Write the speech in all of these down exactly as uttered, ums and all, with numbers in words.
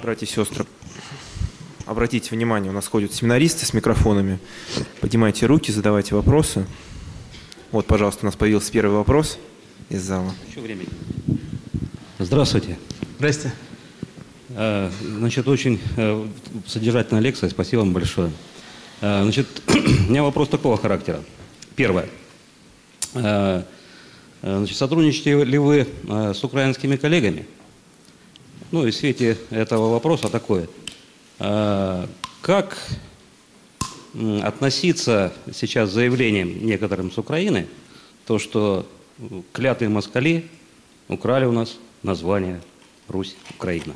Братья и сестры, обратите внимание, у нас ходят семинаристы с микрофонами. Поднимайте руки, задавайте вопросы. Вот, пожалуйста, у нас появился первый вопрос из зала. Еще времени. Здравствуйте. Здрасте. Значит, очень содержательная лекция, спасибо вам большое. Значит, у меня вопрос такого характера. Первое. Значит, сотрудничаете ли вы с украинскими коллегами? Ну, и в свете этого вопроса такое. Как относиться сейчас к заявлениям некоторым с Украины, то, что клятые москали украли у нас название Русь, Украина?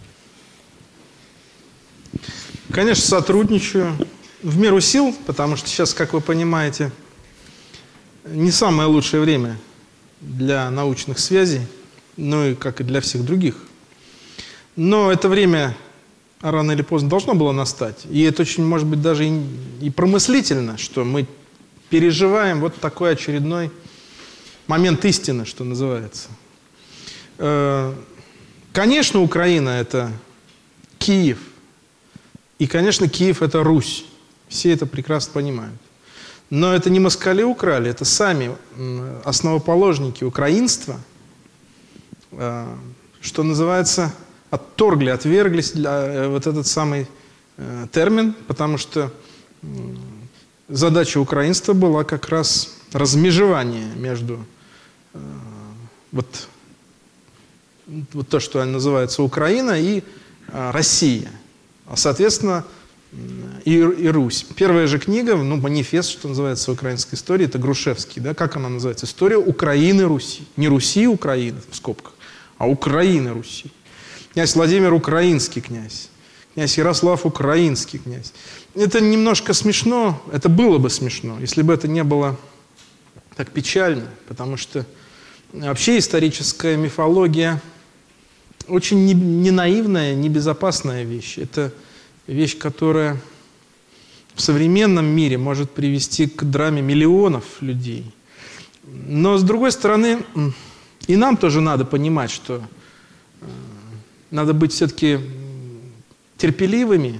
Конечно, сотрудничаю в меру сил, потому что сейчас, как вы понимаете, не самое лучшее время для научных связей, ну и как и для всех других. Но это время рано или поздно должно было настать. И это очень, может быть, даже и, и промыслительно, что мы переживаем вот такой очередной момент истины, что называется. Конечно, Украина – это Киев. И, конечно, Киев – это Русь. Все это прекрасно понимают. Но это не москали украли, это сами основоположники украинства, что называется, отторгли, отверглись для, вот этот самый термин, потому что задача украинства была как раз размежевание между вот, вот то, что называется Украина, и Россия. А, соответственно, и, и Русь. Первая же книга, ну, манифест, что называется, украинской истории, это Грушевский, да, как она называется? История Украины, Руси. Не Руси, Украины, в скобках, а Украины, Руси. Князь Владимир – украинский князь. Князь Ярослав – украинский князь. Это немножко смешно, это было бы смешно, если бы это не было так печально, потому что вообще историческая мифология очень не, не наивная, не безопасная вещь. Это вещь, которая в современном мире может привести к драме миллионов людей. Но, с другой стороны, и нам тоже надо понимать, что надо быть все-таки терпеливыми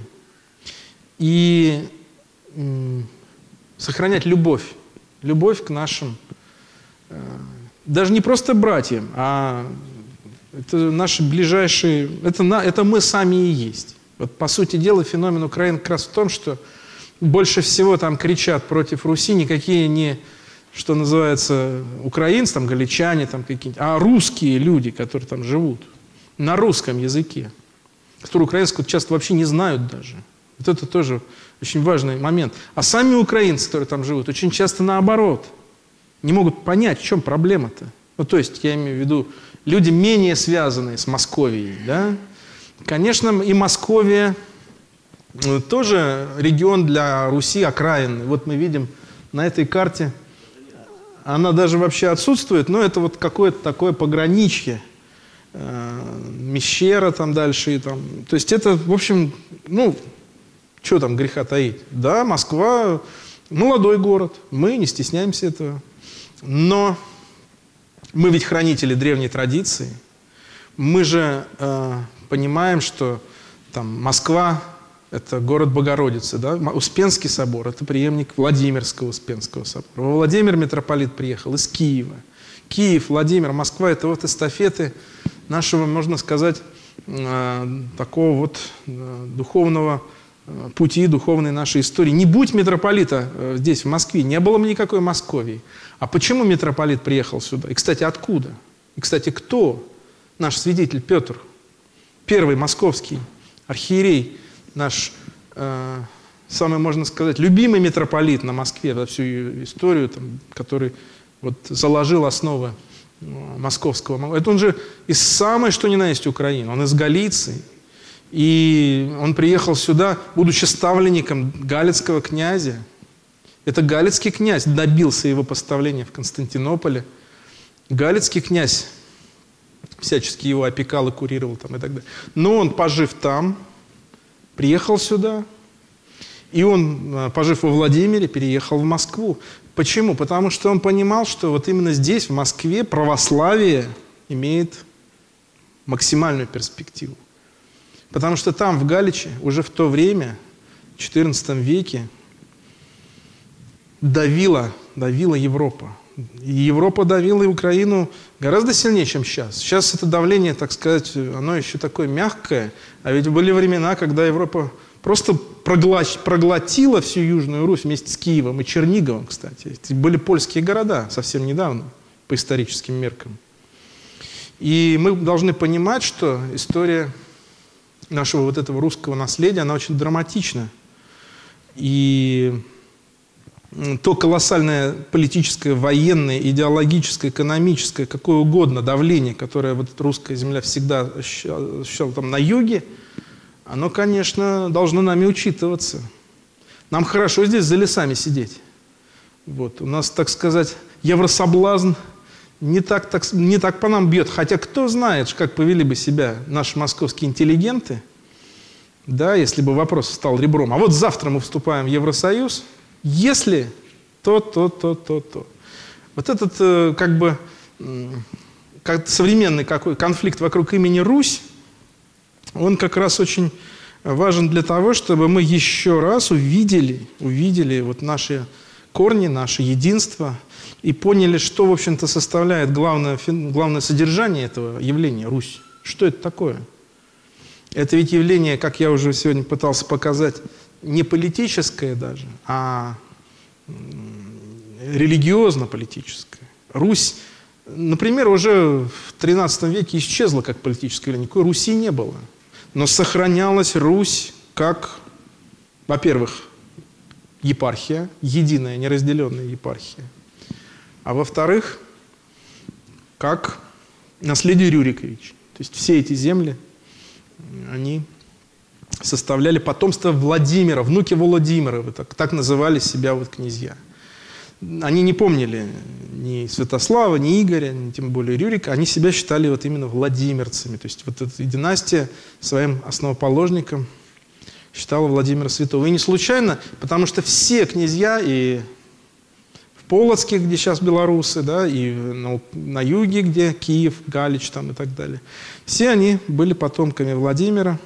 и сохранять любовь. Любовь к нашим, даже не просто братьям, а это наши ближайшие, это, это мы сами и есть. Вот, по сути дела, феномен Украины как раз в том, что больше всего там кричат против Руси никакие не, что называется, украинцы, там, галичане, там какие-нибудь, а русские люди, которые там живут на русском языке, которые украинского часто вообще не знают даже. Вот это тоже очень важный момент. А сами украинцы, которые там живут, очень часто наоборот, не могут понять, в чем проблема-то. Ну, то есть, я имею в виду, люди менее связанные с Московией, да? Конечно, и Московия тоже регион для Руси окраинный. Вот мы видим на этой карте, она даже вообще отсутствует, но это вот какое-то такое пограничье. Мещера там дальше. И там. То есть это, в общем, ну, что там греха таить. Да, Москва молодой город, мы не стесняемся этого. Но мы ведь хранители древней традиции. Мы же э, понимаем, что там Москва – это город Богородицы, да? Успенский собор – это преемник Владимирского Успенского собора. Во Владимир митрополит приехал из Киева. Киев, Владимир, Москва – это вот эстафеты нашего, можно сказать, э, такого вот э, духовного э, пути, духовной нашей истории. Не будь митрополита э, здесь, в Москве, не было бы никакой Московии. А почему митрополит приехал сюда? И, кстати, откуда? И, кстати, кто? Наш свидетель Петр, первый московский архиерей, наш, э, самый, можно сказать, любимый митрополит на Москве за всю ее историю, там, который вот, заложил основы э, московского. Это он же из самой, что ни на есть, Украины, он из Галиции. И он приехал сюда, будучи ставленником галицкого князя. Это галицкий князь добился его поставления в Константинополе. Галицкий князь всячески его опекал и курировал там и так далее. Но он, пожив там, приехал сюда, и он, пожив во Владимире, переехал в Москву. Почему? Потому что он понимал, что вот именно здесь, в Москве, православие имеет максимальную перспективу. Потому что там, в Галиче, уже в то время, в четырнадцатом веке, давила, давила Европа. И Европа давила и Украину гораздо сильнее, чем сейчас. Сейчас это давление, так сказать, оно еще такое мягкое. А ведь были времена, когда Европа просто проглотила всю Южную Русь вместе с Киевом и Черниговым, кстати. Это были польские города совсем недавно, по историческим меркам. И мы должны понимать, что история нашего вот этого русского наследия, она очень драматична. И то колоссальное политическое, военное, идеологическое, экономическое, какое угодно давление, которое вот русская земля всегда ощущала, ощущала там на юге, оно, конечно, должно нами учитываться. Нам хорошо здесь за лесами сидеть. Вот. У нас, так сказать, еврособлазн не так, так, не так по нам бьет. Хотя кто знает, как повели бы себя наши московские интеллигенты, да, если бы вопрос стал ребром. А вот завтра мы вступаем в Евросоюз, если то, то, то, то, то. Вот этот э, как бы э, как современный какой конфликт вокруг имени Русь, он как раз очень важен для того, чтобы мы еще раз увидели, увидели вот наши корни, наше единство и поняли, что, в общем-то, составляет главное, главное содержание этого явления Русь. Что это такое? Это ведь явление, как я уже сегодня пытался показать, не политическое даже, а религиозно-политическое. Русь, например, уже в тринадцатом веке исчезла как политическое явление. Никакой Руси не было. Но сохранялась Русь как, во-первых, епархия, единая, неразделенная епархия. А во-вторых, как наследие Рюриковича. То есть все эти земли, они составляли потомство Владимира, внуки Владимира, так, так называли себя вот князья. Они не помнили ни Святослава, ни Игоря, ни тем более Рюрика, они себя считали вот именно владимирцами. То есть вот эта династия своим основоположником считала Владимира Святого. И не случайно, потому что все князья и в Полоцке, где сейчас белорусы, да, и на, на юге, где Киев, Галич там и так далее, все они были потомками Владимира.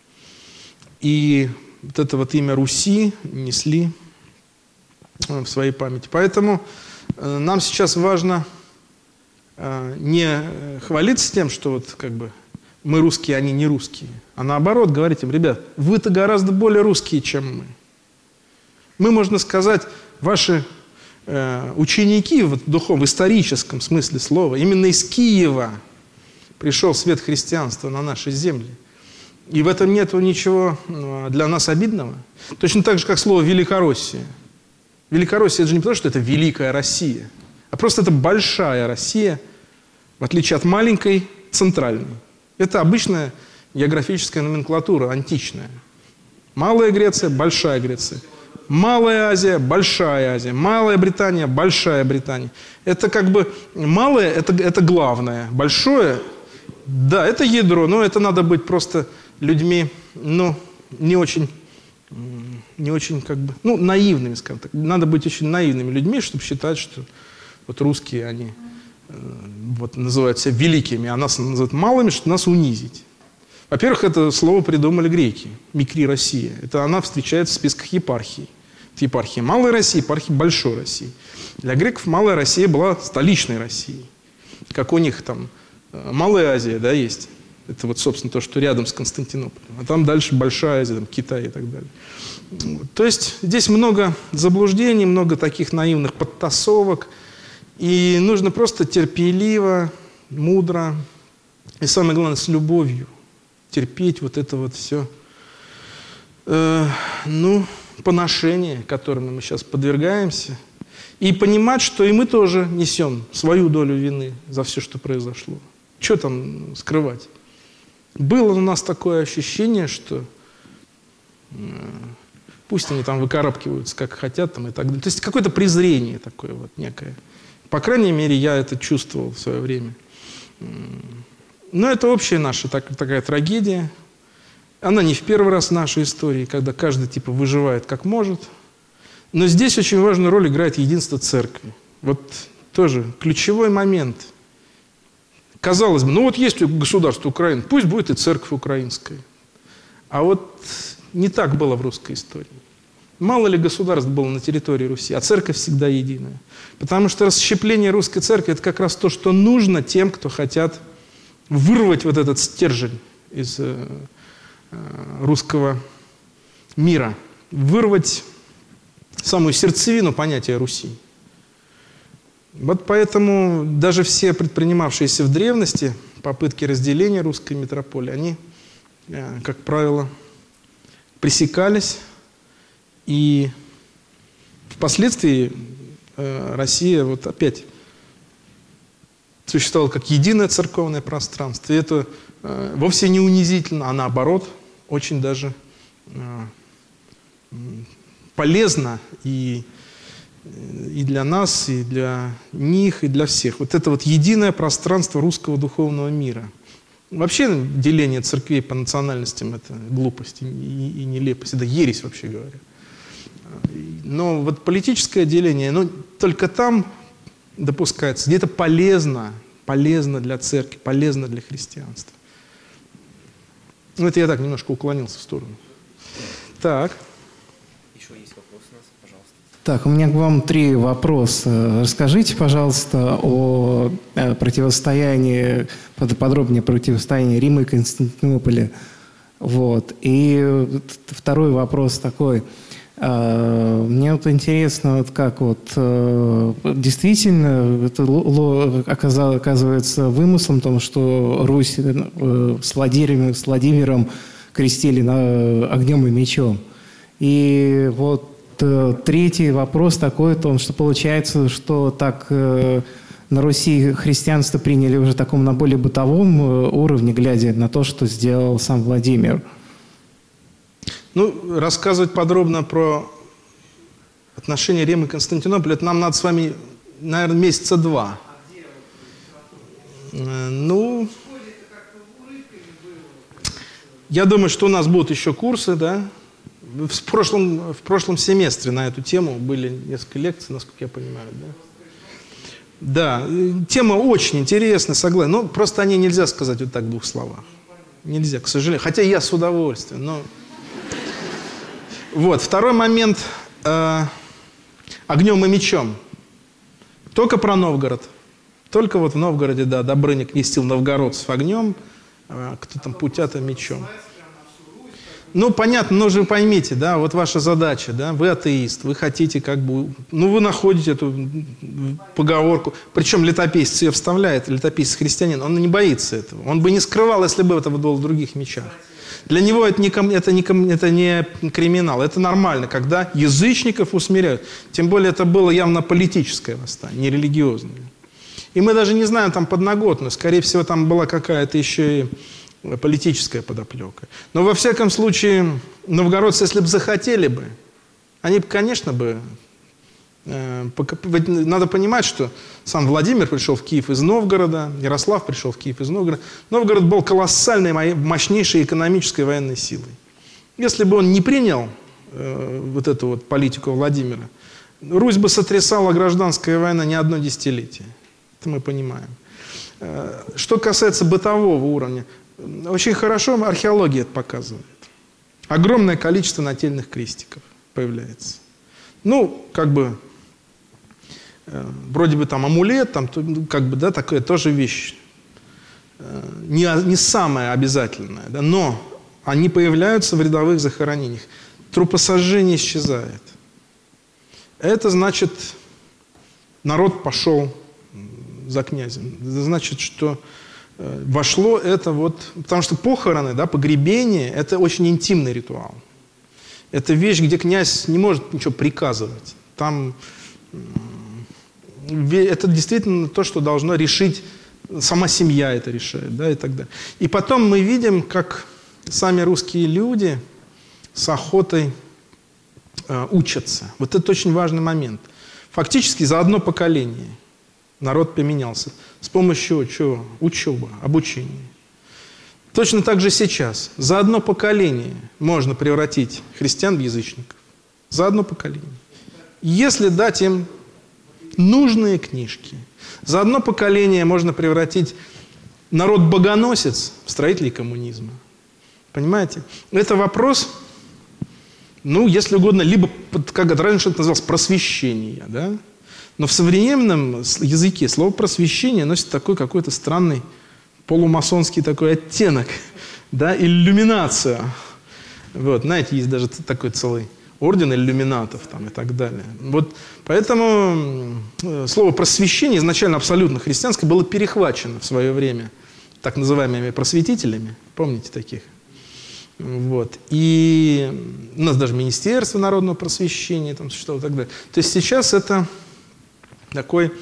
И вот это вот имя Руси несли в своей памяти. Поэтому э, нам сейчас важно э, не хвалиться тем, что вот как бы мы русские, они не русские, а наоборот говорить им: ребят, вы-то гораздо более русские, чем мы. Мы, можно сказать, ваши э, ученики в духовном, в историческом смысле слова, именно из Киева пришел свет христианства на наши земли. И в этом нет ничего для нас обидного. Точно так же, как слово «Великороссия». Великороссия – это же не потому, что это великая Россия, а просто это большая Россия, в отличие от маленькой центральной. Это обычная географическая номенклатура, античная. Малая Греция, Большая Греция. Малая Азия, Большая Азия. Малая Британия, Большая Британия. Это как бы малое – это, это главное. Большое – да, это ядро, но это надо быть просто людьми, ну, не очень, не очень как бы, ну, наивными, скажем так. Надо быть очень наивными людьми, чтобы считать, что вот русские, они э, вот называют себя великими, а нас называют малыми, чтобы нас унизить. Во-первых, это слово придумали греки, микри Россия. Это она встречается в списках епархий. Это епархия Малой России, епархия Большой России. Для греков Малая Россия была столичной Россией. Как у них там Малая Азия, да, есть. Это вот, собственно, то, что рядом с Константинополем. А там дальше Большая Азия, там, Китай и так далее. То есть здесь много заблуждений, много таких наивных подтасовок. И нужно просто терпеливо, мудро и, самое главное, с любовью терпеть вот это вот все, э, ну, поношение, которому мы сейчас подвергаемся. И понимать, что и мы тоже несем свою долю вины за все, что произошло. Что там скрывать? Было у нас такое ощущение, что э, пусть они там выкарабкиваются, как хотят, там, и так далее. То есть какое-то презрение такое вот некое. По крайней мере, я это чувствовал в свое время. Но это общая наша так, такая трагедия. Она не в первый раз в нашей истории, когда каждый типа выживает как может. Но здесь очень важную роль играет единство церкви. Вот тоже ключевой момент. Казалось бы, ну вот есть государство Украины, пусть будет и церковь украинская. А вот не так было в русской истории. Мало ли государств было на территории Руси, а церковь всегда единая. Потому что расщепление русской церкви – это как раз то, что нужно тем, кто хотят вырвать вот этот стержень из э, э, русского мира, вырвать самую сердцевину понятия Руси. Вот поэтому даже все предпринимавшиеся в древности попытки разделения русской метрополии, они, э, как правило, пресекались. И впоследствии э, Россия вот опять существовала как единое церковное пространство. И это э, вовсе не унизительно, а наоборот, очень даже э, полезно и, и для нас, и для них, и для всех. Вот это вот единое пространство русского духовного мира. Вообще деление церквей по национальностям – это глупость и, и, и нелепость, это ересь, вообще говоря. Но вот политическое деление, ну, только там допускается, где это полезно, полезно для церкви, полезно для христианства. Ну, это я так немножко уклонился в сторону. Так. Еще есть вопрос у нас, пожалуйста. Так, у меня к вам три вопроса. Расскажите, пожалуйста, о противостоянии, подробнее противостоянии Рима и Константинополя. Вот. И второй вопрос такой. Мне вот интересно, вот как вот действительно это оказывается вымыслом, том, что Русь с Владимиром, с Владимиром крестили на огнем и мечом. И вот третий вопрос такой, том, что получается, что так на Руси христианство приняли уже таком на более бытовом уровне, глядя на то, что сделал сам Владимир. Ну, рассказывать подробно про отношения Рима и Константинополя, это нам надо с вами, наверное, месяца два. Ну, я думаю, что у нас будут еще курсы, да. В прошлом, в прошлом семестре на эту тему были несколько лекций, насколько я понимаю, да. Да, тема очень интересная, согласен. Но просто о ней нельзя сказать вот так в двух словах. Нельзя, к сожалению. Хотя я с удовольствием, но... Вот, второй момент. Э, огнем и мечом. Только про Новгород. Только вот в Новгороде, да, Добрыня крестил новгородцев огнем, э, кто там Путята мечом. Ну, понятно, но же вы поймите, да, вот ваша задача, да, вы атеист, вы хотите как бы, ну, вы находите эту поговорку, причем летописец ее вставляет, летописец христианин, он не боится этого, он бы не скрывал, если бы это было в других мечах. Для него это не, это, не, это не криминал, это нормально, когда язычников усмиряют. Тем более это было явно политическое восстание, не религиозное. И мы даже не знаем там подноготную, скорее всего там была какая-то еще и политическая подоплека. Но во всяком случае, новгородцы, если бы захотели бы, они бы, конечно бы... Э, надо понимать, что сам Владимир пришел в Киев из Новгорода, Ярослав пришел в Киев из Новгорода. Новгород был колоссальной, мощнейшей экономической военной силой. Если бы он не принял э, вот эту вот политику Владимира, Русь бы сотрясала гражданская война не одно десятилетие. Это мы понимаем. Э, что касается бытового уровня, очень хорошо археология это показывает. Огромное количество нательных крестиков появляется. Ну, как бы, э, вроде бы там амулет, там, как бы, да, такая тоже вещь. Э, не, не самая обязательная, да, но они появляются в рядовых захоронениях. Трупосожжение исчезает. Это значит, народ пошел за князем. Это значит, что вошло это вот... Потому что похороны, да, погребение – это очень интимный ритуал. Это вещь, где князь не может ничего приказывать. Там это действительно то, что должно решить, сама семья это решает, да, и так далее. И потом мы видим, как сами русские люди с охотой э, учатся. Вот это очень важный момент. Фактически за одно поколение народ поменялся. С помощью чего? Учебы, обучения. Точно так же сейчас. За одно поколение можно превратить христиан в язычников. За одно поколение. Если дать им нужные книжки. За одно поколение можно превратить народ-богоносец в строителей коммунизма. Понимаете? Это вопрос, ну, если угодно, либо, как это раньше это называлось, просвещение, да? Но в современном языке слово «просвещение» носит такой какой-то странный полумасонский такой оттенок, да, иллюминация. Вот, знаете, есть даже такой целый орден иллюминатов там, и так далее. Вот, поэтому слово «просвещение» изначально абсолютно христианское было перехвачено в свое время так называемыми просветителями. Помните таких? Вот. И у нас даже Министерство народного просвещения там существовало и так далее. То есть сейчас это такой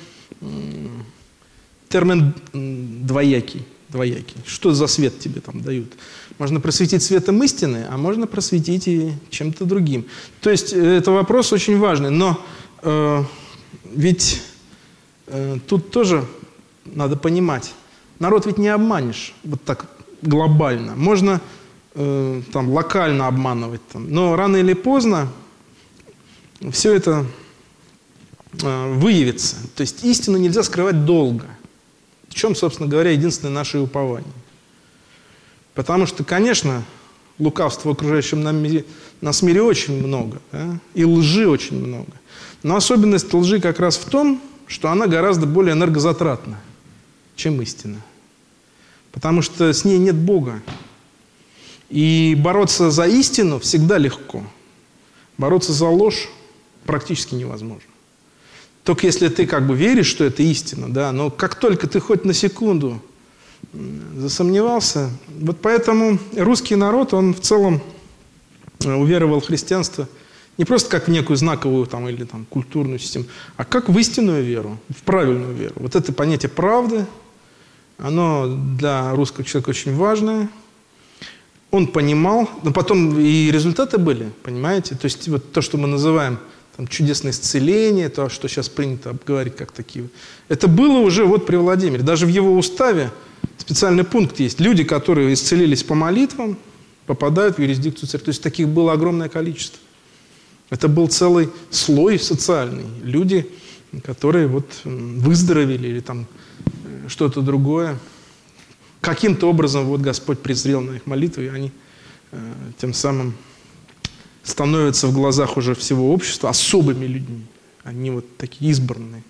термин двоякий, двоякий. Что за свет тебе там дают? Можно просветить светом истины, а можно просветить и чем-то другим. То есть это вопрос очень важный. Но э, ведь э, тут тоже надо понимать, народ ведь не обманешь вот так глобально. Можно э, там локально обманывать, там, но рано или поздно все это э, выявится. То есть истину нельзя скрывать долго. В чем, собственно говоря, единственное наше упование. Потому что, конечно, лукавства в окружающем нам мире, нас мире очень много, да? И лжи очень много. Но особенность лжи как раз в том, что она гораздо более энергозатратна, чем истина. Потому что с ней нет Бога. И бороться за истину всегда легко. Бороться за ложь практически невозможно. Только если ты как бы веришь, что это истина, да, но как только ты хоть на секунду засомневался, вот поэтому русский народ, он в целом уверовал в христианство не просто как в некую знаковую там, или там, культурную систему, а как в истинную веру, в правильную веру. Вот это понятие правды, оно для русского человека очень важное. Он понимал, но потом и результаты были, понимаете? То есть вот то, что мы называем там, чудесное исцеление, то, что сейчас принято говорить как такие. Это было уже вот при Владимире. Даже в его уставе специальный пункт есть. Люди, которые исцелились по молитвам, попадают в юрисдикцию церкви. То есть таких было огромное количество. Это был целый слой социальный. Люди, которые вот выздоровели или там что-то другое. Каким-то образом вот Господь презрел на их молитвы, и они э, тем самым становятся в глазах уже всего общества особыми людьми. Они вот такие избранные.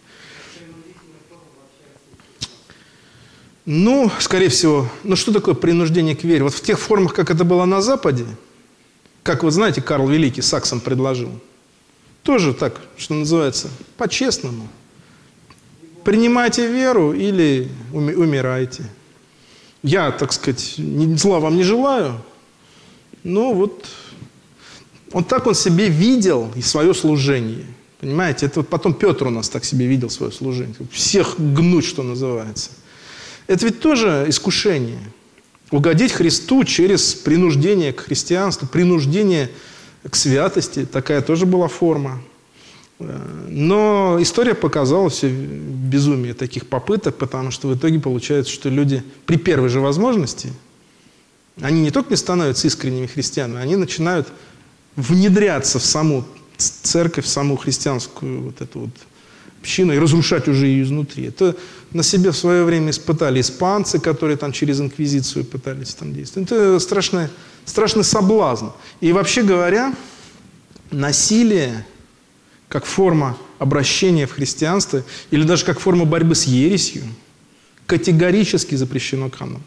Ну, скорее всего, ну что такое принуждение к вере? Вот в тех формах, как это было на Западе, как вы знаете, Карл Великий саксам предложил, тоже так, что называется, по-честному. Принимайте веру или уми- умирайте. Я, так сказать, зла вам не желаю, но вот он так он себе видел и свое служение. Понимаете, это вот потом Петр у нас так себе видел свое служение. Всех гнуть, что называется. Это ведь тоже искушение. Угодить Христу через принуждение к христианству, принуждение к святости. Такая тоже была форма. Но история показала все безумие таких попыток, потому что в итоге получается, что люди при первой же возможности, они не только не становятся искренними христианами, они начинают внедряться в саму церковь, в саму христианскую вот эту вот общину и разрушать уже ее изнутри. Это на себе в свое время испытали испанцы, которые там через инквизицию пытались там действовать. Это страшный, страшный соблазн. И вообще говоря, насилие как форма обращения в христианство или даже как форма борьбы с ересью категорически запрещено канонами.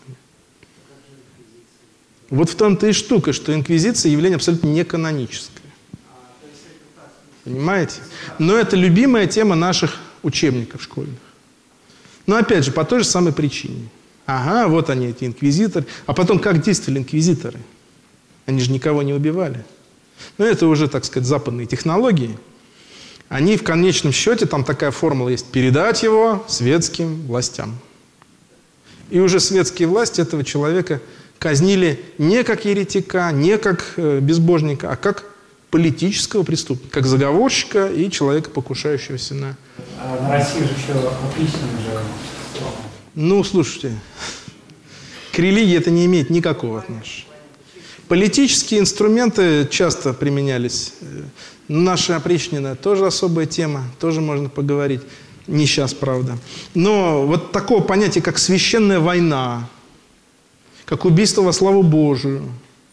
Вот в том-то и штука, что инквизиция явление абсолютно не каноническое. Понимаете? Но это любимая тема наших учебников школьных. Но опять же, по той же самой причине. Ага, вот они, эти инквизиторы. А потом как действовали инквизиторы? Они же никого не убивали. Но это уже, так сказать, западные технологии. Они в конечном счете, там такая формула есть, передать его светским властям. И уже светские власти этого человека казнили не как еретика, не как э, безбожника, а как политического преступника, как заговорщика и человека, покушающегося на... А на России же еще опричнина же. Ну, слушайте, к религии это не имеет никакого отношения. Политические инструменты часто применялись. Наша опричнина тоже особая тема, тоже можно поговорить. Не сейчас, правда. Но вот такого понятия, как священная война, как убийство во славу Божию,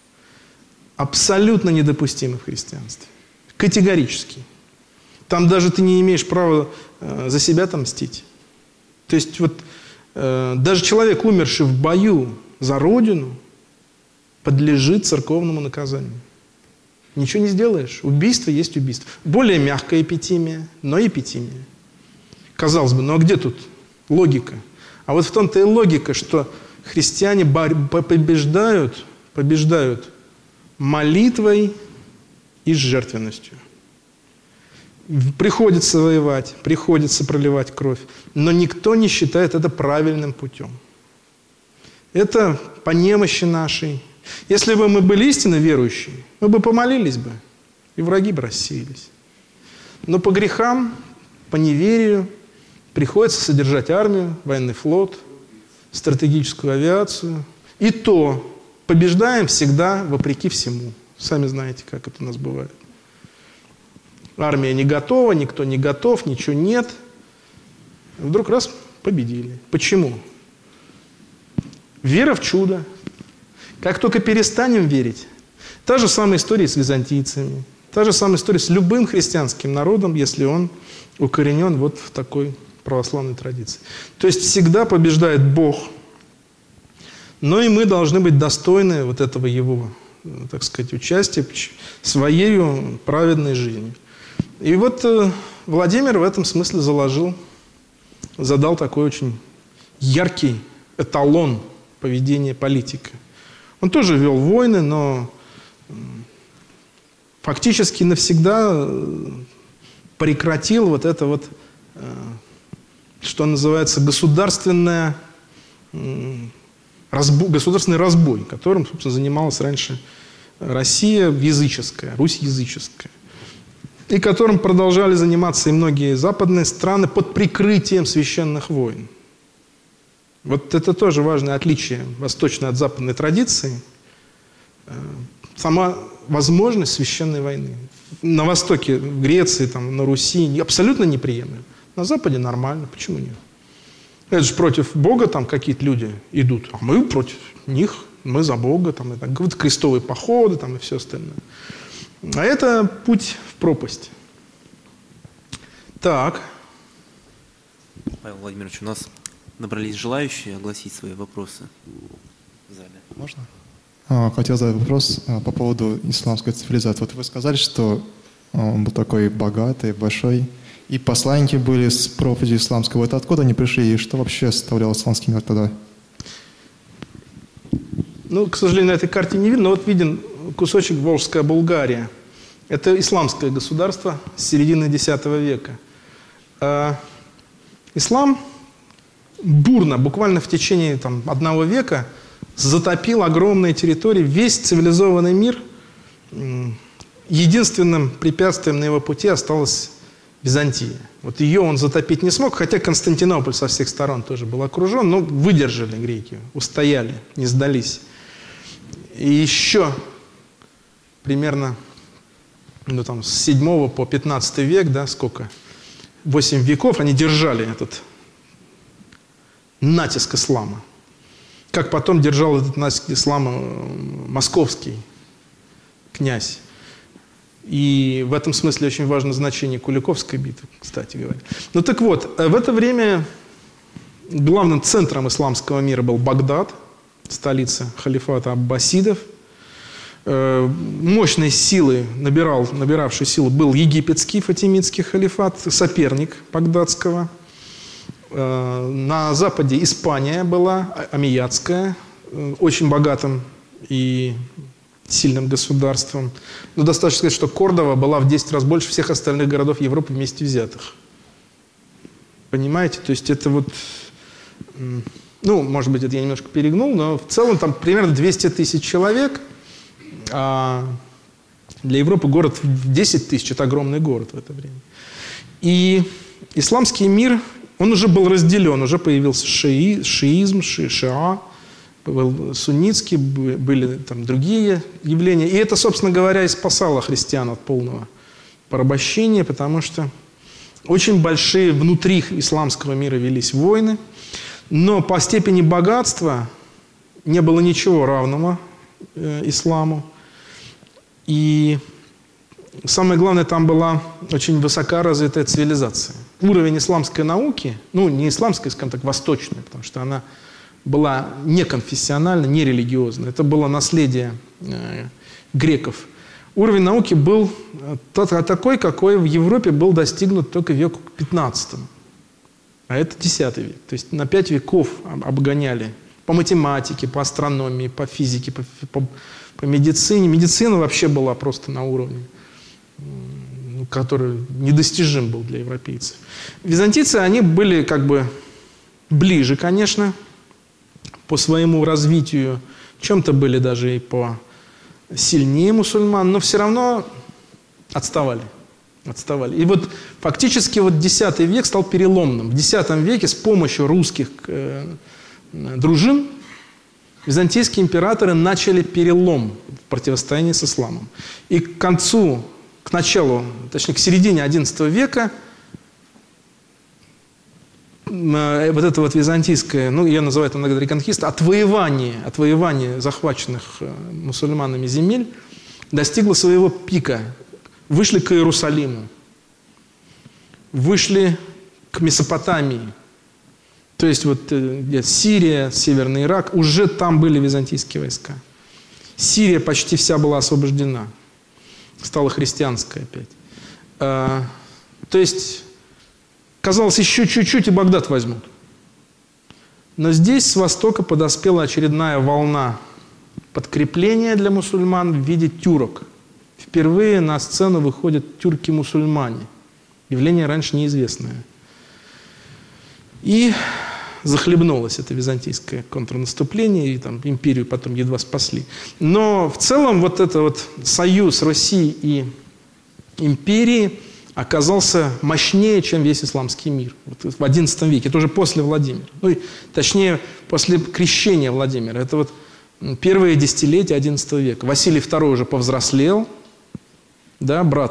абсолютно недопустимы в христианстве. Категорически. Там даже ты не имеешь права э, за себя там мстить. То есть вот э, даже человек, умерший в бою за Родину, подлежит церковному наказанию. Ничего не сделаешь. Убийство есть убийство. Более мягкая эпитимия, но эпитимия. Казалось бы, ну а где тут логика? А вот в том-то и логика, что христиане побеждают, побеждают молитвой и жертвенностью. Приходится воевать, приходится проливать кровь, но никто не считает это правильным путем. Это по немощи нашей. Если бы мы были истинно верующие, мы бы помолились бы, и враги бы рассеялись. Но по грехам, по неверию приходится содержать армию, военный флот, стратегическую авиацию. И то побеждаем всегда вопреки всему. Сами знаете, как это у нас бывает. Армия не готова, никто не готов, ничего нет. Вдруг раз победили. Почему? Вера в чудо. Как только перестанем верить, та же самая история с византийцами, та же самая история с любым христианским народом, если он укоренен вот в такой православной традиции. То есть всегда побеждает Бог, но и мы должны быть достойны вот этого Его, так сказать, участия своей праведной жизнью. И вот э, Владимир в этом смысле заложил, задал такой очень яркий эталон поведения политика. Он тоже вел войны, но фактически навсегда прекратил вот это вот, что называется, государственное, разбой, государственный разбой, которым, собственно, занималась раньше Россия языческая, Русь языческая, и которым продолжали заниматься и многие западные страны под прикрытием священных войн. Вот это тоже важное отличие восточной от западной традиции. Сама возможность священной войны. На Востоке, в Греции, там, на Руси абсолютно неприемлемо. На Западе нормально. Почему нет? Это же против Бога там какие-то люди идут, а мы против них, мы за Бога, там, и так, крестовые походы там, и все остальное. А это путь в пропасть. Так. Павел Владимирович, у нас набрались желающие огласить свои вопросы в зале. Можно? А, хотел задать вопрос а, по поводу исламской цивилизации. Вот вы сказали, что а, он был такой богатый, большой, и посланники были с проповедью исламской. Вот откуда они пришли, и что вообще составлял исламский мир тогда? Ну, к сожалению, на этой карте не видно, но вот виден кусочек Волжская Булгария. Это исламское государство с середины десятого века. А, ислам бурно, буквально в течение там, одного века, затопил огромные территории, весь цивилизованный мир. Единственным препятствием на его пути осталась Византия. Вот ее он затопить не смог, хотя Константинополь со всех сторон тоже был окружен, но выдержали греки, устояли, не сдались. И еще примерно ну, там, с седьмого по пятнадцатый век, да, сколько? Восемь веков они держали этот натиск ислама. Как потом держал этот натиск ислама московский князь. И в этом смысле очень важно значение Куликовской битвы, кстати говоря. Ну так вот, в это время главным центром исламского мира был Багдад, столица халифата аббасидов. Мощной силы, набирал, набиравший силу был египетский фатимидский халифат, соперник багдадского. На западе Испания была, омейядская, очень богатым и сильным государством. Но достаточно сказать, что Кордова была в десять раз больше всех остальных городов Европы вместе взятых. Понимаете? То есть это вот... Ну, может быть, это я немножко перегнул, но в целом там примерно двести тысяч человек. А для Европы город в десять тысяч – это огромный город в это время. И исламский мир, он уже был разделен, уже появился шии, шиизм, ши, шиа, был суннитский, были там другие явления. И это, собственно говоря, и спасало христиан от полного порабощения, потому что очень большие внутри исламского мира велись войны, но по степени богатства не было ничего равного э, исламу. И самое главное, там была очень высоко развитая цивилизация. Уровень исламской науки, ну, не исламской, скажем так, восточной, потому что она была не конфессиональна, не религиозна. Это было наследие э, греков. Уровень науки был тот, такой, какой в Европе был достигнут только веку пятнадцатому. А это десятый век. То есть на пять веков обгоняли по математике, по астрономии, по физике, по, по, по медицине. Медицина вообще была просто на уровне, который недостижим был для европейцев. Византийцы, они были как бы ближе, конечно, по своему развитию. В чем-то были даже и по сильнее мусульман, но все равно отставали. Отставали. И вот фактически вот десятый век стал переломным. В десятом веке с помощью русских э, дружин византийские императоры начали перелом в противостоянии с исламом. И к концу, к началу, точнее к середине одиннадцатого века э, вот это вот византийское, ну я называю это иногда реконкиста, отвоевание, отвоевание захваченных э, мусульманами земель достигло своего пика. Вышли к Иерусалиму, вышли к Месопотамии, то есть вот э, Сирия, Северный Ирак, уже там были византийские войска. Сирия почти вся была освобождена, стала христианской опять. А, то есть, казалось, еще чуть-чуть и Багдад возьмут. Но здесь с востока подоспела очередная волна подкрепления для мусульман в виде тюрок. Впервые на сцену выходят тюрки-мусульмане. Явление раньше неизвестное. И захлебнулось это византийское контрнаступление, и там империю потом едва спасли. Но в целом вот этот вот союз России и империи оказался мощнее, чем весь исламский мир. Вот в одиннадцатом веке, это уже после Владимира. Ну, и, точнее, после крещения Владимира. Это вот первые десятилетия одиннадцатого века. Василий второй уже повзрослел, да, брат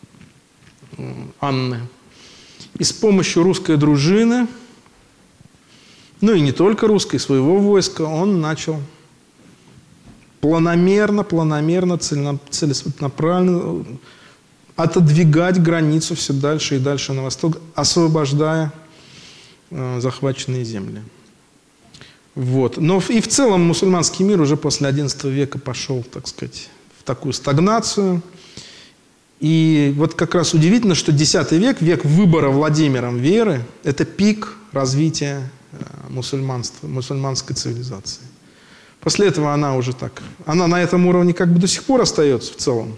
Анны. И с помощью русской дружины, ну и не только русской, своего войска, он начал планомерно, планомерно, целенаправленно отодвигать границу все дальше и дальше на восток, освобождая э, захваченные земли. Вот. Но и в целом мусульманский мир уже после одиннадцатого века пошел, так сказать, в такую стагнацию. И вот как раз удивительно, что десятый век, век выбора Владимиром веры, это пик развития мусульманства, мусульманской цивилизации. После этого она уже так, она на этом уровне как бы до сих пор остается в целом.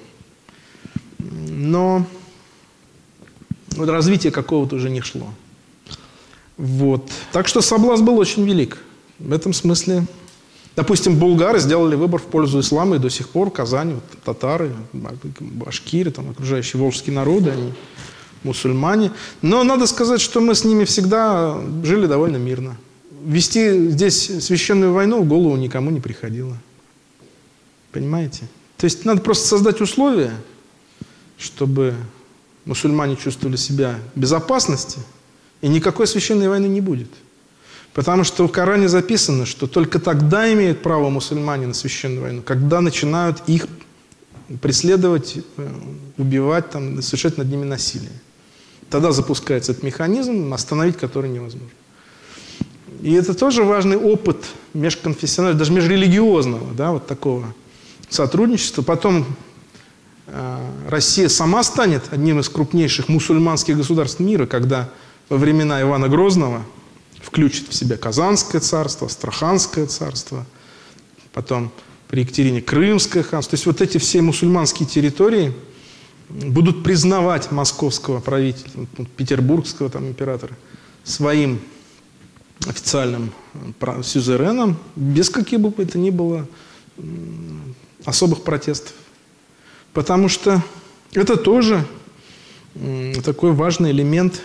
Но вот развитие какого-то уже не шло. Вот. Так что соблазн был очень велик. В этом смысле, допустим, булгары сделали выбор в пользу ислама, и до сих пор Казань, вот, татары, башкиры, там, окружающие волжские народы, они мусульмане. Но надо сказать, что мы с ними всегда жили довольно мирно. Вести здесь священную войну в голову никому не приходило. Понимаете? То есть надо просто создать условия, чтобы мусульмане чувствовали себя в безопасности, и никакой священной войны не будет. Потому что в Коране записано, что только тогда имеют право мусульмане на священную войну, когда начинают их преследовать, убивать, там, совершать над ними насилие. Тогда запускается этот механизм, остановить который невозможно. И это тоже важный опыт межконфессионального, даже межрелигиозного, да, вот такого сотрудничества. Потом э, Россия сама станет одним из крупнейших мусульманских государств мира, когда во времена Ивана Грозного включит в себя Казанское царство, Астраханское царство, потом при Екатерине Крымское ханство. То есть вот эти все мусульманские территории будут признавать московского правителя, петербургского там императора своим официальным сюзереном, без каких бы это ни было особых протестов. Потому что это тоже такой важный элемент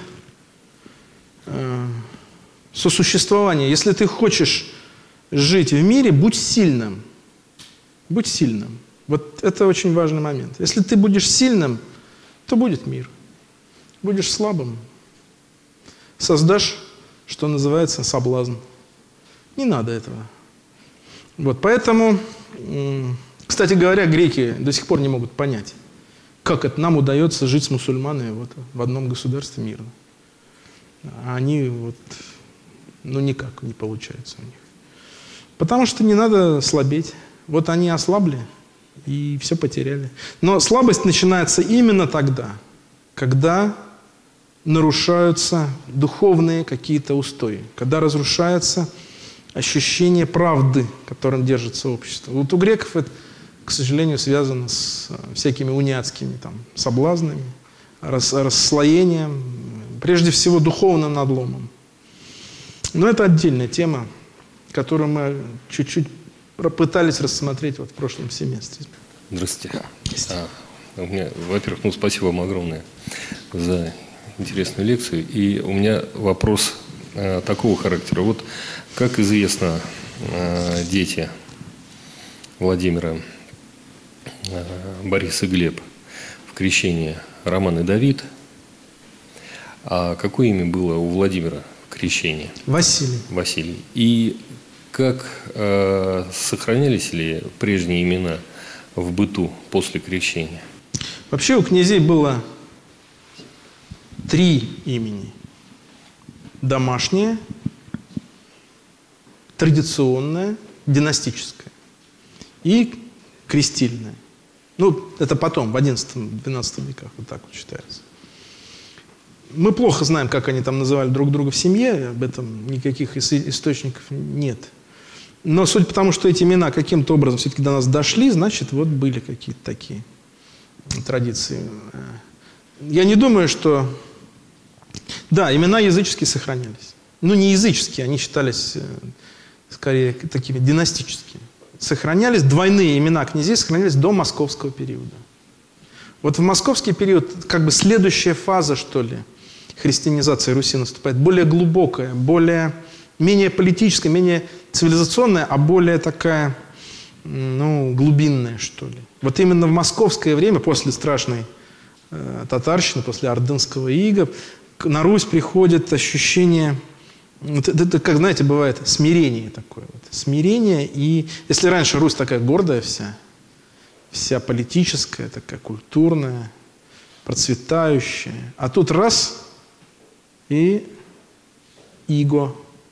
сосуществования. Если ты хочешь жить в мире, будь сильным. Будь сильным. Вот это очень важный момент. Если ты будешь сильным, то будет мир. Будешь слабым, создашь, что называется, соблазн. Не надо этого. Вот, поэтому Кстати говоря, греки до сих пор не могут понять, как это нам удается жить с мусульманами вот в одном государстве мирно. А они вот, ну никак не получается у них. Потому что не надо слабеть. Вот они ослабли и все потеряли. Но слабость начинается именно тогда, когда нарушаются духовные какие-то устои, когда разрушается ощущение правды, которым держится общество. Вот у греков это, к сожалению, связано с всякими униатскими там, соблазнами, рас, расслоением, прежде всего духовным надломом. Но это отдельная тема, которую мы чуть-чуть пытались рассмотреть вот в прошлом семестре. Здравствуйте. А, у меня, во-первых, ну, спасибо вам огромное за интересную лекцию. И у меня вопрос а, такого характера. Вот, как известно, а, дети Владимира, а, Борис и Глеб в крещении Роман и Давид. А какое имя было у Владимира в крещении? Василий. Василий. И как э, сохранялись ли прежние имена в быту после крещения? Вообще у князей было три имени. Домашнее, традиционное, династическое и крестильное. Ну, это потом, в одиннадцатом-двенадцатом веках, вот так вот считается. Мы плохо знаем, как они там называли друг друга в семье, об этом никаких источников нет. Но суть потому, что эти имена каким-то образом все-таки до нас дошли, значит, вот были какие-то такие традиции. Я не думаю, что... Да, имена языческие сохранялись. Ну, не языческие, они считались скорее такими династическими. Сохранялись, двойные имена князей сохранялись до московского периода. Вот в московский период как бы следующая фаза, что ли, христианизации Руси наступает, более глубокая, более, менее политическая, менее цивилизационная, а более такая, ну, глубинная, что ли. Вот именно в московское время, после страшной э, татарщины, после ордынского ига, на Русь приходит ощущение, это, это, как, знаете, бывает смирение такое. Вот, смирение, и если раньше Русь такая гордая вся, вся политическая, такая культурная, процветающая, а тут раз и иго.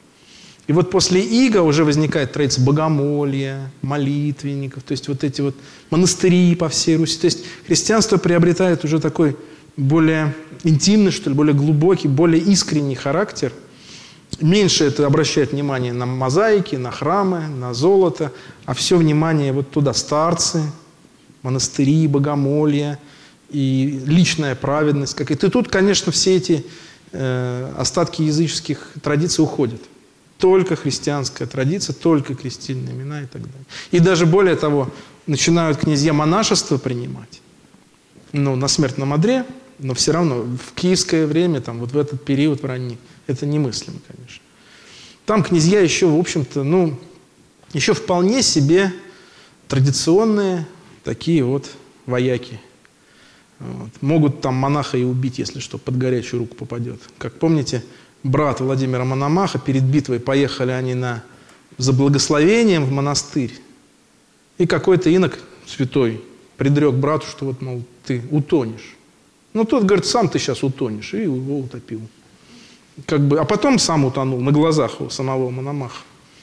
И вот после ига уже возникает традиция богомолья, молитвенников, то есть вот эти вот монастыри по всей Руси. То есть христианство приобретает уже такой более интимный, что ли, более глубокий, более искренний характер. Меньше это обращает внимание на мозаики, на храмы, на золото, а все внимание вот туда старцы, монастыри, богомолья и личная праведность. Как и тут, конечно, все эти э, остатки языческих традиций уходят. Только христианская традиция, только крестильные имена и так далее. И даже более того, начинают князья монашество принимать. Ну, на смертном одре, но все равно в киевское время, там, вот в этот период в ранний, это немыслимо, конечно. Там князья еще, в общем-то, ну, еще вполне себе традиционные такие вот вояки. Вот. Могут там монаха и убить, если что, под горячую руку попадет. Как помните, брат Владимира Мономаха, перед битвой поехали они на, за благословением в монастырь. И какой-то инок святой предрек брату, что вот, мол, ты утонешь. Ну, тот говорит, сам ты сейчас утонешь, и его утопил. Как бы, а потом сам утонул на глазах у самого Мономаха.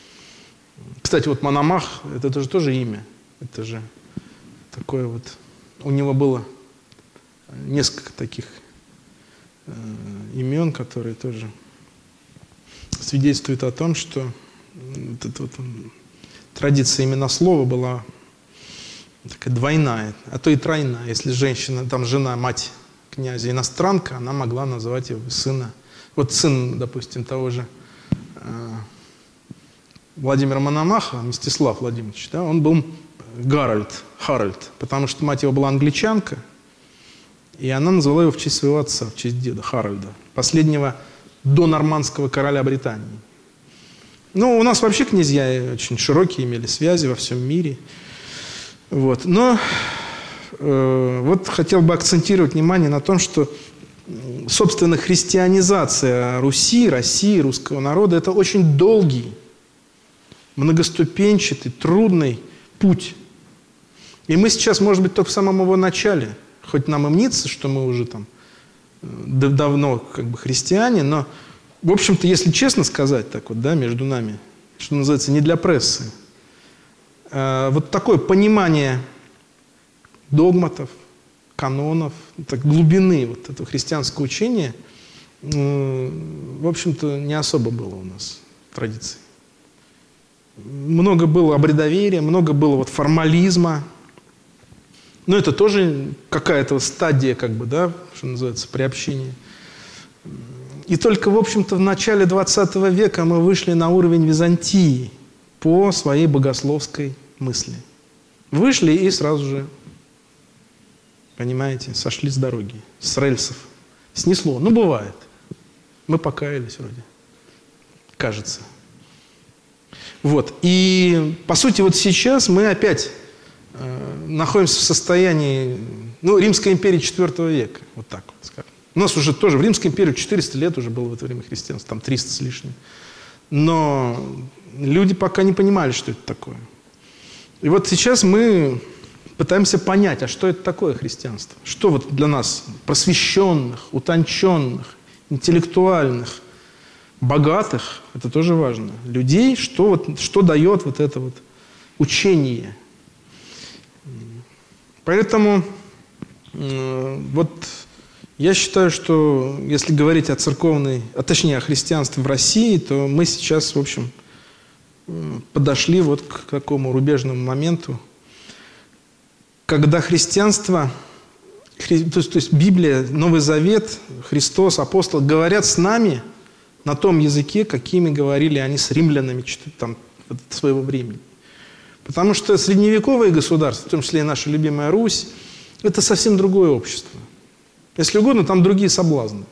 Кстати, вот Мономах, это, это же тоже имя. Это же такое вот... У него было несколько таких э, имен, которые тоже свидетельствуют о том, что вот эта вот, традиция именослова была такая двойная, а то и тройная. Если женщина, там жена, мать князя, иностранка, она могла называть его сына. Вот сын, допустим, того же э, Владимира Мономаха, Мстислав Владимирович, да, он был Гарольд, Харальд, потому что мать его была англичанка, и она назвала его в честь своего отца, в честь деда Харальда, последнего донормандского короля Британии. Ну, у нас вообще князья очень широкие имели связи во всем мире. Вот. Но э, вот хотел бы акцентировать внимание на том, что, собственно, христианизация Руси, России, русского народа – это очень долгий, многоступенчатый, трудный путь. И мы сейчас, может быть, только в самом его начале, хоть нам и мнится, что мы уже там давно как бы христиане, но, в общем-то, если честно сказать, так вот, да, между нами, что называется, не для прессы, а вот такое понимание догматов, канонов, так, глубины вот этого христианского учения, в общем-то, не особо было у нас традиций. Много было обрядоверия, много было вот формализма. Но это тоже какая-то стадия, как бы, да, что называется, приобщения. И только, в общем-то, в начале двадцатого века мы вышли на уровень Византии по своей богословской мысли. Вышли и сразу же, понимаете, сошли с дороги, с рельсов. Снесло. Ну, бывает. Мы покаялись вроде. Кажется. Вот. И, по сути, вот сейчас мы опять э, находимся в состоянии, ну, Римской империи четвёртого века. Вот так вот скажем. У нас уже тоже в Римской империи четыреста лет уже было в это время христианство, там триста с лишним. Но люди пока не понимали, что это такое. И вот сейчас мы пытаемся понять, а что это такое христианство? Что вот для нас, просвещенных, утонченных, интеллектуальных, богатых, это тоже важно, людей, что, вот, что дает вот это вот учение. Поэтому э, вот я считаю, что если говорить о церковной, а точнее о христианстве в России, то мы сейчас, в общем, подошли вот к такому рубежному моменту, когда христианство, хри, то, есть, то есть Библия, Новый Завет, Христос, апостолы говорят с нами на том языке, какими говорили они с римлянами там, своего времени. Потому что средневековые государства, в том числе и наша любимая Русь, это совсем другое общество. Если угодно, там другие соблазны.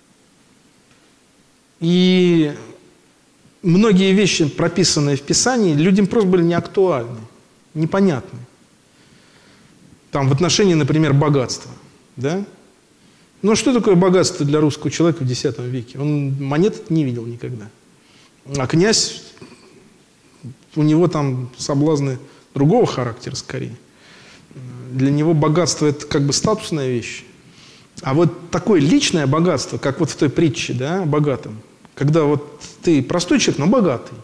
И многие вещи, прописанные в Писании, людям просто были неактуальны, непонятны. Там в отношении, например, богатства. Да? Но что такое богатство для русского человека в десятом веке? Он монет не видел никогда. А князь, у него там соблазны другого характера скорее. Для него богатство – это как бы статусная вещь. А вот такое личное богатство, как вот в той притче, да, о богатом, когда вот ты простой человек, но богатый.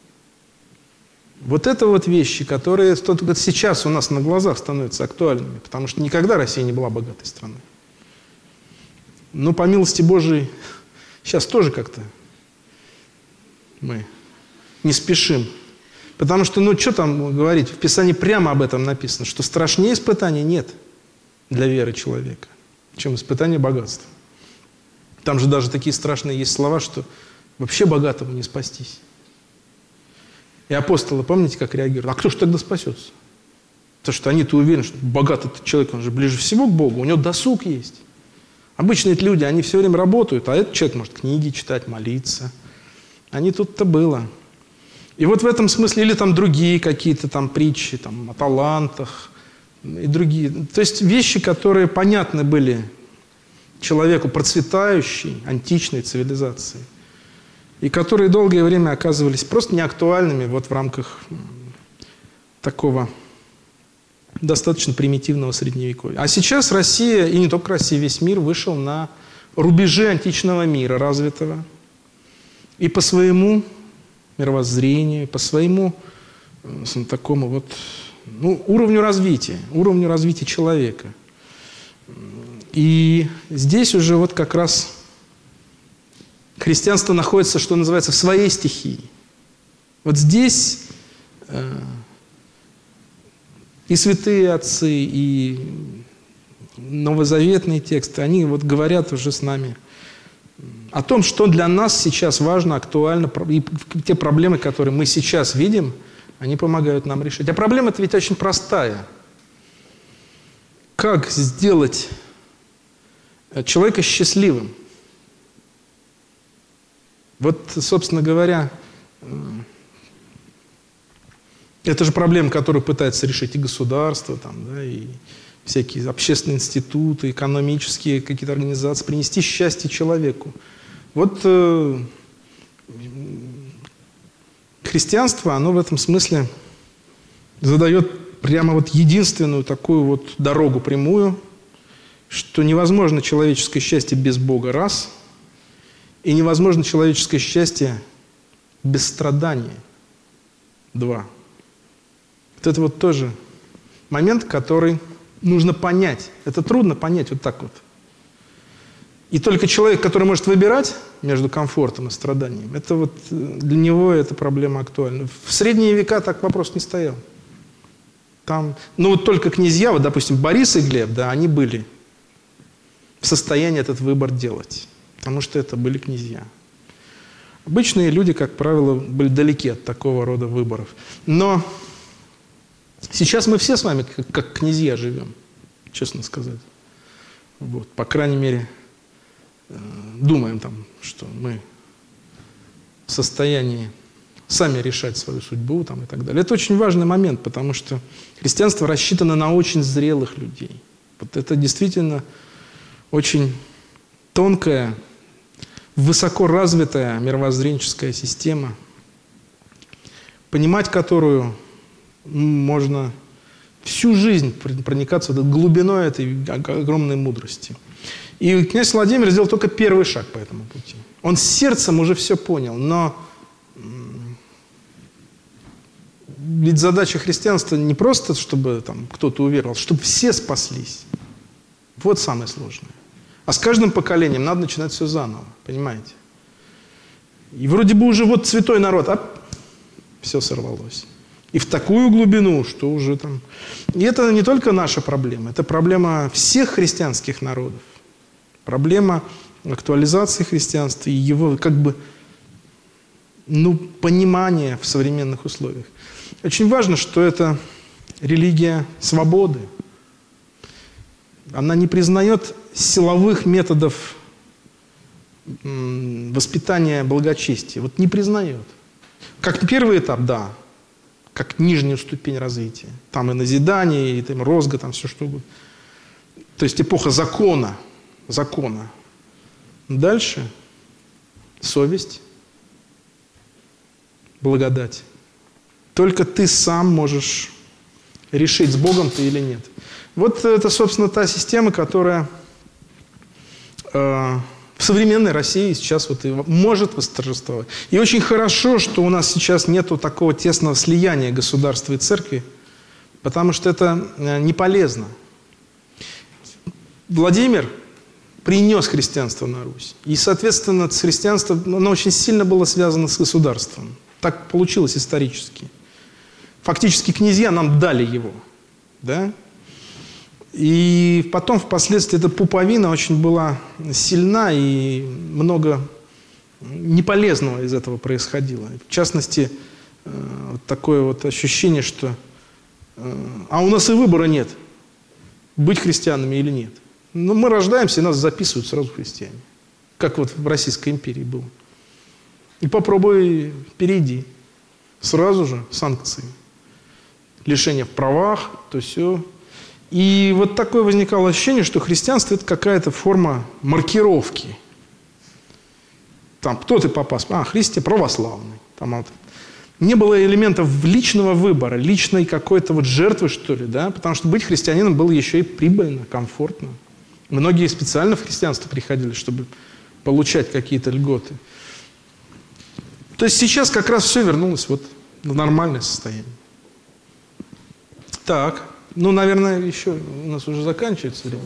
Вот это вот вещи, которые только сейчас у нас на глазах становятся актуальными, потому что никогда Россия не была богатой страной. Но по милости Божией сейчас тоже как-то мы не спешим. Потому что, ну, что там говорить, в Писании прямо об этом написано, что страшнее испытаний нет для веры человека, чем испытание богатства. Там же даже такие страшные есть слова, что вообще богатому не спастись. И апостолы, помните, как реагируют? А кто же тогда спасется? Потому что они-то уверены, что богатый человек, он же ближе всего к Богу, у него досуг есть. Обычные люди, они все время работают, а этот человек может книги читать, молиться. А не тут-то было. И вот в этом смысле, или там другие какие-то там притчи, там, о талантах и другие. То есть вещи, которые понятны были человеку процветающей античной цивилизации, и которые долгое время оказывались просто неактуальными вот в рамках такого достаточно примитивного средневековья. А сейчас Россия, и не только Россия, весь мир вышел на рубежи античного мира развитого. И по своему мировоззрению, по своему такому вот, ну, уровню развития, уровню развития человека. И здесь уже вот как раз христианство находится, что называется, в своей стихии. Вот здесь э, и святые отцы, и новозаветные тексты, они вот говорят уже с нами о том, что для нас сейчас важно, актуально, и те проблемы, которые мы сейчас видим, они помогают нам решить. А проблема-то ведь очень простая. Как сделать человека счастливым? Вот, собственно говоря, это же проблема, которую пытается решить и государство, там, да, и всякие общественные институты, экономические какие-то организации, принести счастье человеку. Вот э, христианство, оно в этом смысле задает прямо вот единственную такую вот дорогу прямую, что невозможно человеческое счастье без Бога, раз, и невозможно человеческое счастье без страдания, два. Вот это вот тоже момент, который нужно понять. Это трудно понять вот так вот. И только человек, который может выбирать между комфортом и страданием, это вот для него эта проблема актуальна. В средние века так вопрос не стоял. Там, ну вот только князья, вот, допустим, Борис и Глеб, да, они были в состоянии этот выбор делать, потому что это были князья. Обычные люди, как правило, были далеки от такого рода выборов. Но сейчас мы все с вами как, как князья живем, честно сказать. Вот, по крайней мере, э, думаем там, что мы в состоянии сами решать свою судьбу там, и так далее. Это очень важный момент, потому что христианство рассчитано на очень зрелых людей. Вот это действительно очень тонкая, высоко развитая мировоззренческая система, понимать которую можно всю жизнь проникаться глубиной этой огромной мудрости. И князь Владимир сделал только первый шаг по этому пути. Он сердцем уже все понял, но ведь задача христианства не просто, чтобы там кто-то уверовал, чтобы все спаслись. Вот самое сложное. А с каждым поколением надо начинать все заново, понимаете? И вроде бы уже вот святой народ, а все сорвалось. И в такую глубину, что уже там... И это не только наша проблема, это проблема всех христианских народов. Проблема актуализации христианства и его как бы, ну, понимания в современных условиях. Очень важно, что это религия свободы. Она не признает силовых методов воспитания благочестия. Вот не признает. Как первый этап, да, как нижнюю ступень развития. Там и назидание, и там розга, там все что угодно. То есть эпоха закона. Закона. Дальше совесть, благодать. Только ты сам можешь решить, с Богом ты или нет. Вот это, собственно, та система, которая э, в современной России сейчас вот и может восторжествовать. И очень хорошо, что у нас сейчас нету такого тесного слияния государства и церкви, потому что это э, не полезно. Владимир принес христианство на Русь. И, соответственно, христианство, оно очень сильно было связано с государством. Так получилось исторически. Фактически князья нам дали его. Да? И потом, впоследствии, эта пуповина очень была сильна, и много неполезного из этого происходило. В частности, вот такое вот ощущение, что а у нас и выбора нет, быть христианами или нет. Но мы рождаемся, и нас записывают сразу христиане. Как вот в Российской империи было. И попробуй перейди. Сразу же санкции. Лишение в правах, то все. И вот такое возникало ощущение, что христианство – это какая-то форма маркировки. Там, кто ты по паспорту? А, христиан, православный. Там, вот. Не было элементов личного выбора, личной какой-то вот жертвы, что ли, да? Потому что быть христианином было еще и прибыльно, комфортно. Многие специально в христианство приходили, чтобы получать какие-то льготы. То есть сейчас как раз все вернулось вот в нормальное состояние. Так, ну, наверное, еще у нас уже заканчивается время.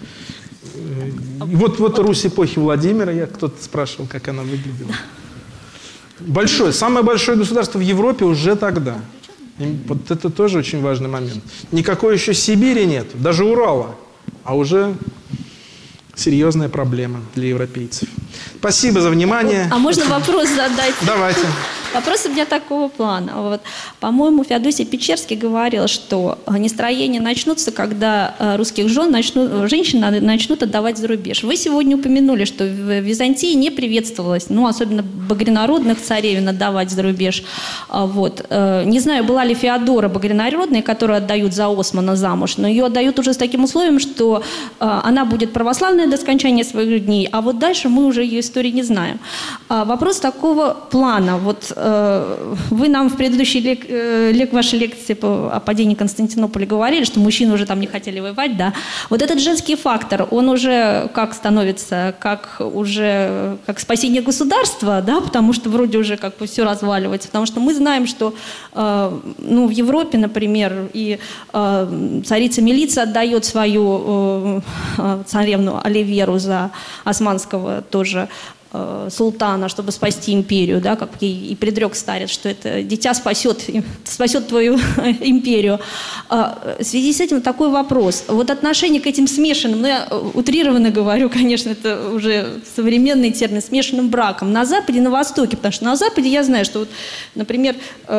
Вот, вот Русь эпохи Владимира, я кто-то спрашивал, как она выглядела. Большое, самое большое государство в Европе уже тогда. И вот это тоже очень важный момент. Никакой еще Сибири нет, даже Урала, а уже серьезная проблема для европейцев. Спасибо за внимание. А можно вопрос задать? Давайте. Вопрос у меня такого плана. Вот, по-моему, Феодосий Печерский говорил, что нестроения начнутся, когда русских жен начнут, женщин начнут отдавать за рубеж. Вы сегодня упомянули, что в Византии не приветствовалось, ну, особенно багрянародных царевин отдавать за рубеж. Вот. Не знаю, была ли Феодора багрянародной, которую отдают за Османа замуж, но ее отдают уже с таким условием, что она будет православной до скончания своих дней, а вот дальше мы уже ее истории не знаем. Вопрос такого плана. Вот э, вы нам в предыдущей лек, э, лек, вашей лекции по, о падении Константинополя говорили, что мужчины уже там не хотели воевать, да. Вот этот женский фактор, он уже как становится, как уже как спасение государства, да, потому что вроде уже как бы все разваливается, потому что мы знаем, что э, ну, в Европе, например, и э, царица Милица отдает свою э, царевну Оливеру за османского тоже султана, чтобы спасти империю, да, как ей и предрек старец, что это дитя спасет, спасет твою империю. В связи с этим такой вопрос. Вот отношение к этим смешанным, ну я утрированно говорю, конечно, это уже современный термин, смешанным браком на Западе и на Востоке, потому что на Западе я знаю, что, вот, например,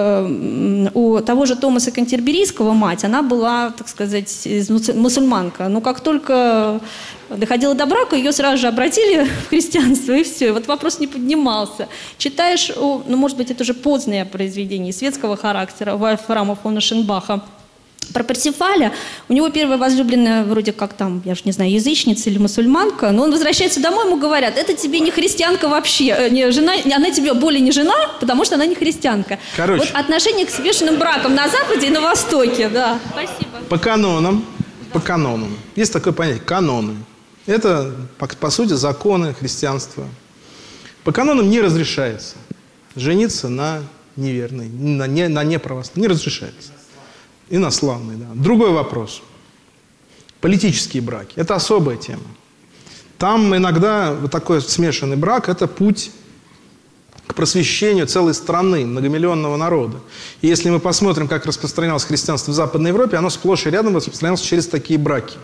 у того же Томаса Кантерберийского мать, она была, так сказать, мусульманка, но как только доходило до брака, ее сразу же обратили в христианство, и все. И вот вопрос не поднимался. Читаешь, ну, может быть, это уже позднее произведение светского характера, Вольфрама фон Эшенбаха, про Парсифаля. У него первая возлюбленная вроде как там, я же не знаю, язычница или мусульманка, но он возвращается домой, ему говорят, это тебе не христианка вообще, не жена, она тебе более не жена, потому что она не христианка. Короче. Вот отношение к смешанным бракам на Западе и на Востоке, да. Спасибо. По канонам, по канонам, есть такое понятие, каноны. Это, по, по сути, законы христианства. По канонам не разрешается жениться на неверной, на, не, на неправославной. Не разрешается. Инославный, да. Другой вопрос. Политические браки. Это особая тема. Там иногда вот такой смешанный брак – это путь к просвещению целой страны, многомиллионного народа. И если мы посмотрим, как распространялось христианство в Западной Европе, оно сплошь и рядом распространялось через такие браки.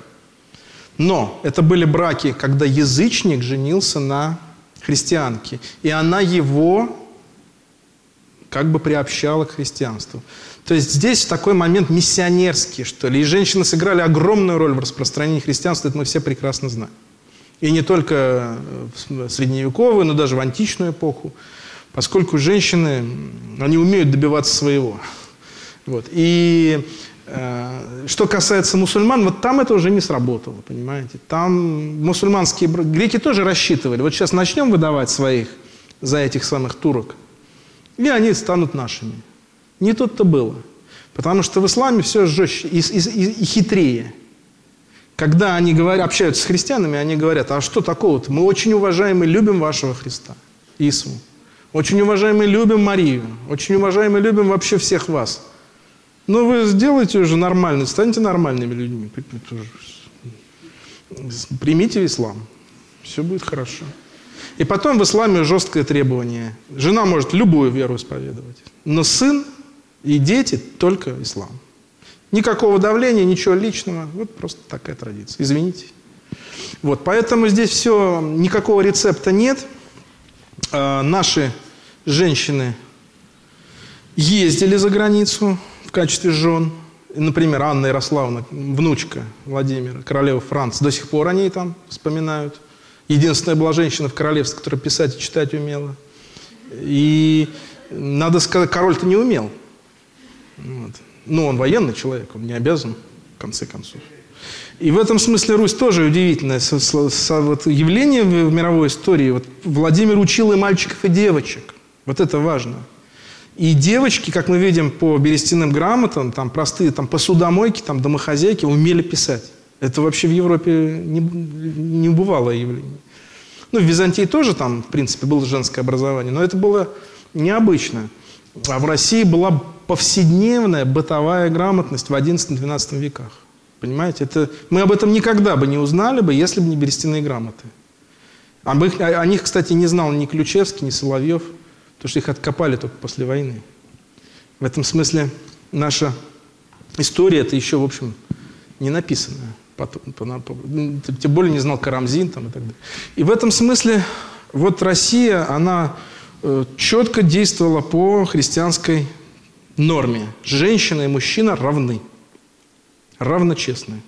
Но это были браки, когда язычник женился на христианке, и она его как бы приобщала к христианству. То есть здесь такой момент миссионерский, что ли. И женщины сыграли огромную роль в распространении христианства, это мы все прекрасно знаем. И не только в средневековую, но даже в античную эпоху, поскольку женщины, они умеют добиваться своего. Вот. И что касается мусульман, вот там это уже не сработало, понимаете. Там мусульманские греки тоже рассчитывали. Вот сейчас начнем выдавать своих за этих самых турок, и они станут нашими. Не тут-то было. Потому что в исламе все жестче и, и, и, и хитрее. Когда они говорят, общаются с христианами, они говорят, а что такого-то? Мы очень уважаем и любим вашего Христа, Иису. Очень уважаем и любим Марию. Очень уважаем и любим вообще всех вас. Но вы сделайте уже нормально, станьте нормальными людьми. Примите ислам. Все будет хорошо. И потом в исламе жесткое требование. Жена может любую веру исповедовать. Но сын и дети только ислам. Никакого давления, ничего личного. Вот просто такая традиция. Извините. Вот, поэтому здесь все, никакого рецепта нет. А, наши женщины ездили за границу в качестве жен. Например, Анна Ярославна, внучка Владимира, королева Франции. До сих пор о ней там вспоминают. Единственная была женщина в королевстве, которая писать и читать умела. И, надо сказать, король-то не умел. Вот. Ну, он военный человек, он не обязан, в конце концов. И в этом смысле Русь тоже удивительное со, со, со, вот, явление в, в мировой истории. Вот, Владимир учил и мальчиков, и девочек. Вот это важно. И девочки, как мы видим по берестяным грамотам, там простые там, посудомойки, там, домохозяйки, умели писать. Это вообще в Европе не, не бывалое явление. Ну, в Византии тоже там, в принципе, было женское образование, но это было необычно. А в России была повседневная бытовая грамотность в одиннадцатом-двенадцатом веках. Понимаете? Это, мы об этом никогда бы не узнали, бы, если бы не берестяные грамоты. Об их, о, о них, кстати, не знал ни Ключевский, ни Соловьев, потому что их откопали только после войны. В этом смысле наша история, это еще, в общем, не написанная. Тем более не знал Карамзин там, и так далее. И в этом смысле вот Россия, она э, четко действовала по христианской норме. Женщина и мужчина равны. Равночестны.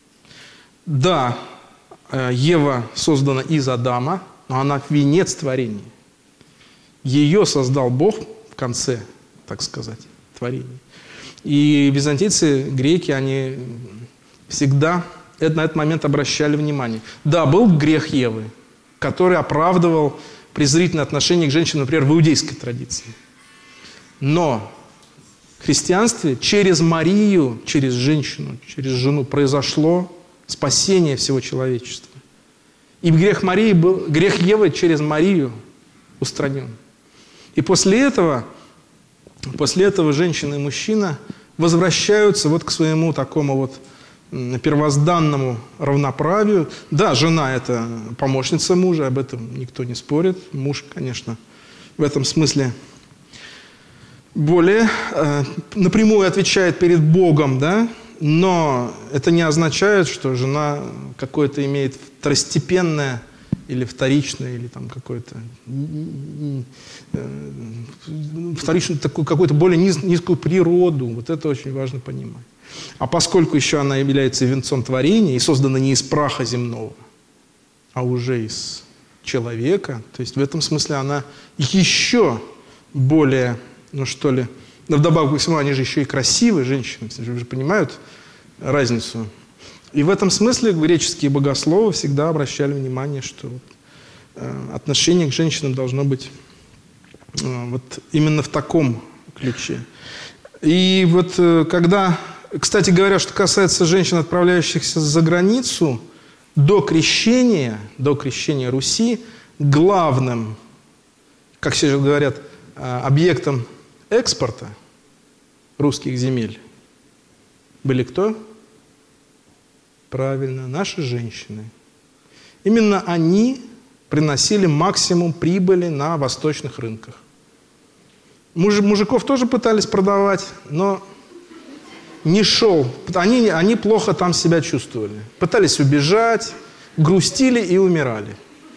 Да, э, Ева создана из Адама, но она венец творения. Ее создал Бог в конце, так сказать, творения. И византийцы, греки, они всегда на этот момент обращали внимание. Да, был грех Евы, который оправдывал презрительное отношение к женщинам, например, в иудейской традиции. Но в христианстве через Марию, через женщину, через жену произошло спасение всего человечества. И грех Марии был, грех Евы через Марию устранен. И после этого, после этого женщина и мужчина возвращаются вот к своему такому вот первозданному равноправию. Да, жена – это помощница мужа, об этом никто не спорит. Муж, конечно, в этом смысле более э, напрямую отвечает перед Богом, да? Но это не означает, что жена какое-то имеет второстепенное или вторичное, или там какое-то э, вторичную, такую, какую-то более низ, низкую природу. Вот это очень важно понимать. А поскольку еще она является венцом творения и создана не из праха земного, а уже из человека, то есть в этом смысле она еще более, ну что ли, но вдобавок ко всему, они же еще и красивые женщины, они же понимают разницу. И в этом смысле греческие богословы всегда обращали внимание, что э, отношение к женщинам должно быть э, вот именно в таком ключе. И вот э, когда... Кстати говоря, что касается женщин, отправляющихся за границу, до крещения, до крещения Руси, главным, как сейчас говорят, объектом экспорта русских земель были кто? Правильно, наши женщины. Именно они приносили максимум прибыли на восточных рынках. Муж, мужиков тоже пытались продавать, но не шел. Они, они плохо там себя чувствовали. Пытались убежать, грустили и умирали.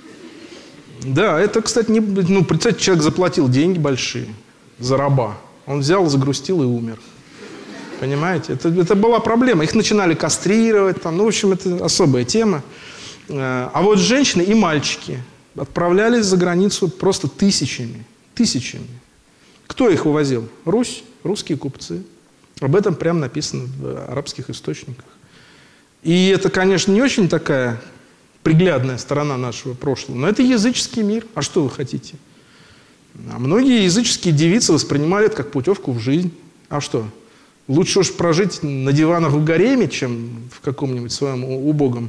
Да, это, кстати, не, ну, представьте, человек заплатил деньги большие за раба. Он взял, загрустил и умер. Понимаете? Это, это была проблема. Их начинали кастрировать. Там, ну, в общем, это особая тема. А вот женщины и мальчики отправлялись за границу просто тысячами. Тысячами. Кто их увозил? Русь, русские купцы. Об этом прямо написано в арабских источниках. И это, конечно, не очень такая приглядная сторона нашего прошлого, но это языческий мир. А что вы хотите? А многие языческие девицы воспринимали это как путевку в жизнь. А что? Лучше уж прожить на диванах в гареме, чем в каком-нибудь своем убогом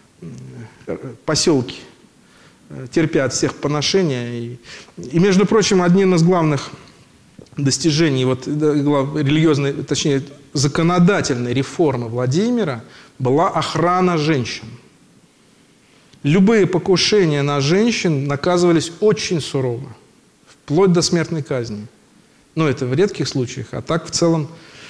поселке, терпя от всех поношения. И, и между прочим, одним из главных достижений вот, религиозной, точнее, законодательной реформы Владимира была охрана женщин. Любые покушения на женщин наказывались очень сурово, вплоть до смертной казни. Но это в редких случаях, а так в целом...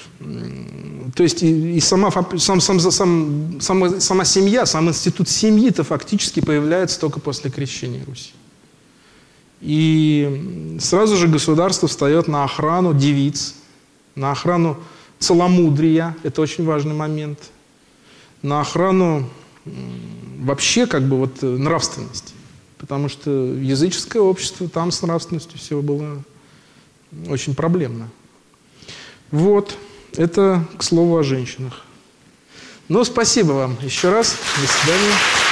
То есть и, и сама, сам, сам, сам, сама, сама семья, сам институт семьи-то фактически появляется только после крещения Руси. И сразу же государство встает на охрану девиц, на охрану целомудрия, это очень важный момент, на охрану вообще как бы вот нравственности. Потому что языческое общество, там с нравственностью все было очень проблемно. Вот, это к слову о женщинах. Ну, спасибо вам еще раз. До свидания.